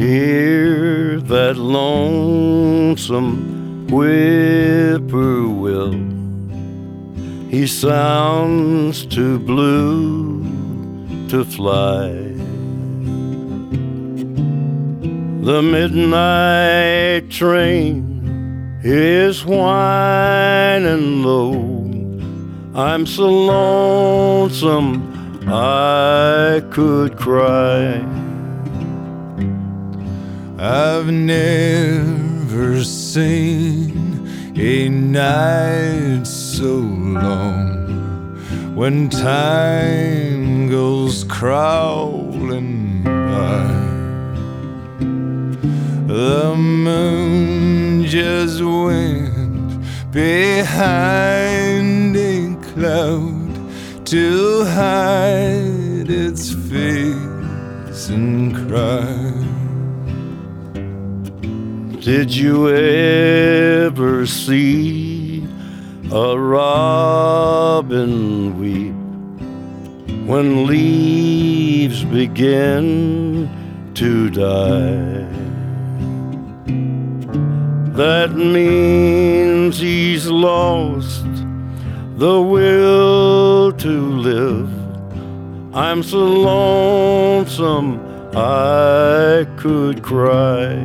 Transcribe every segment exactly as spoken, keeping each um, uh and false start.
Hear that lonesome whippoorwill. He sounds too blue to fly. The midnight train is whining low. I'm so lonesome I could cry. I've never seen a night so long when time goes crawling by. The moon just went behind a cloud to hide its face and cry. Did you ever see a robin weep when leaves begin to die? That means he's lost the will to live. I'm so lonesome I could cry.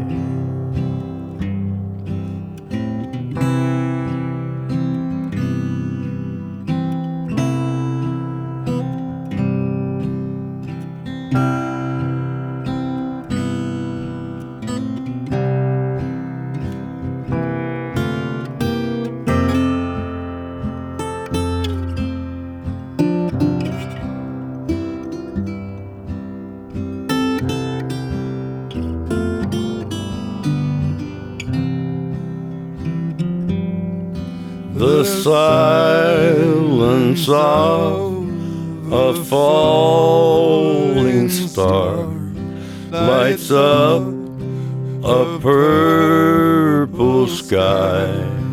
The silence of a falling star lights up a purple sky.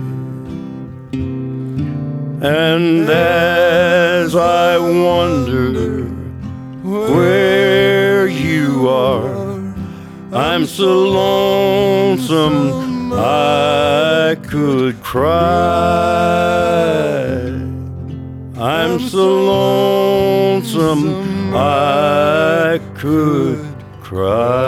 And as I wonder where you are, I'm so lonesome I could cry. I'm so lonesome I could cry.